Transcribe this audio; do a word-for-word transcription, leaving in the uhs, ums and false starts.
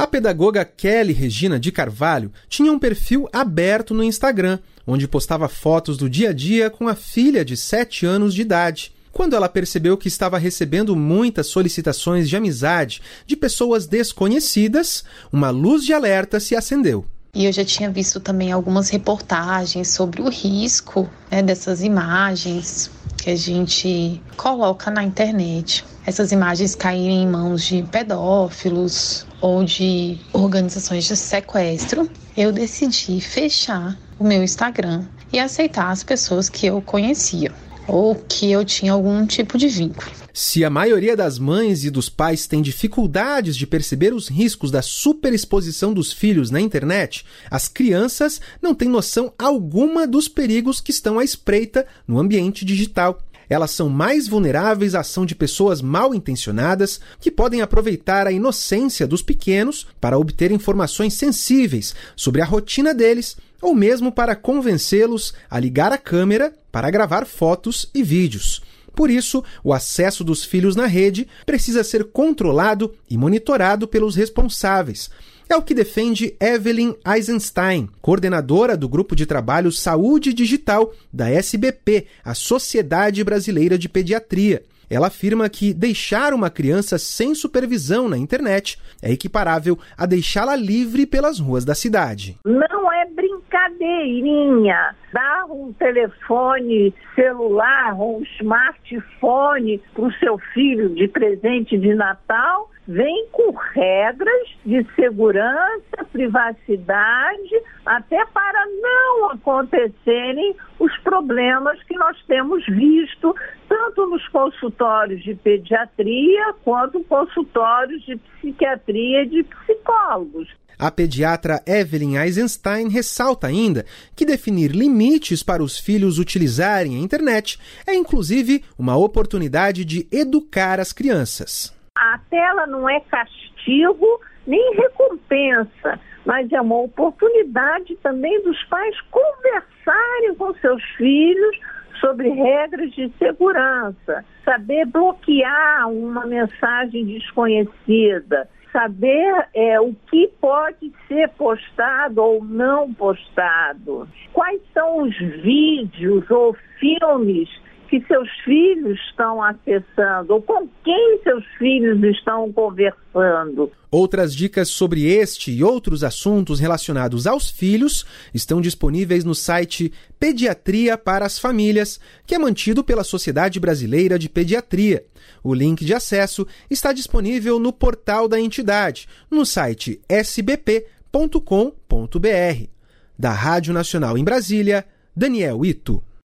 A pedagoga Kelly Regina de Carvalho tinha um perfil aberto no Instagram, onde postava fotos do dia a dia com a filha de sete anos de idade. Quando ela percebeu que estava recebendo muitas solicitações de amizade de pessoas desconhecidas, uma luz de alerta se acendeu. E eu já tinha visto também algumas reportagens sobre o risco, né, dessas imagens que a gente coloca na internet. Essas imagens caírem em mãos de pedófilos ou de organizações de sequestro. Eu decidi fechar o meu Instagram e aceitar as pessoas que eu conhecia ou que eu tinha algum tipo de vínculo. Se a maioria das mães e dos pais tem dificuldades de perceber os riscos da superexposição dos filhos na internet, as crianças não têm noção alguma dos perigos que estão à espreita no ambiente digital. Elas são mais vulneráveis à ação de pessoas mal intencionadas que podem aproveitar a inocência dos pequenos para obter informações sensíveis sobre a rotina deles ou mesmo para convencê-los a ligar a câmera para gravar fotos e vídeos. Por isso, o acesso dos filhos na rede precisa ser controlado e monitorado pelos responsáveis. É o que defende Evelyn Eisenstein, coordenadora do Grupo de Trabalho Saúde Digital da S B P, a Sociedade Brasileira de Pediatria. Ela afirma que deixar uma criança sem supervisão na internet é equiparável a deixá-la livre pelas ruas da cidade. Não é brincadeirinha. Dar um telefone celular ou um smartphone para o seu filho de presente de Natal vem com regras de segurança, privacidade, até para não acontecerem os problemas que nós temos visto tanto nos consultórios de pediatria quanto consultórios de psiquiatria e de psicólogos. A pediatra Evelyn Eisenstein ressalta ainda que definir limites para os filhos utilizarem a internet é inclusive uma oportunidade de educar as crianças. A tela não é castigo nem recompensa, mas é uma oportunidade também dos pais conversarem com seus filhos sobre regras de segurança, saber bloquear uma mensagem desconhecida, saber é, o que pode ser postado ou não postado, quais são os vídeos ou filmes que seus filhos estão acessando ou com quem seus filhos estão conversando. Outras dicas sobre este e outros assuntos relacionados aos filhos estão disponíveis no site Pediatria para as Famílias, que é mantido pela Sociedade Brasileira de Pediatria. O link de acesso está disponível no portal da entidade, no site s b p ponto com ponto b r. Da Rádio Nacional em Brasília, Daniel Ito.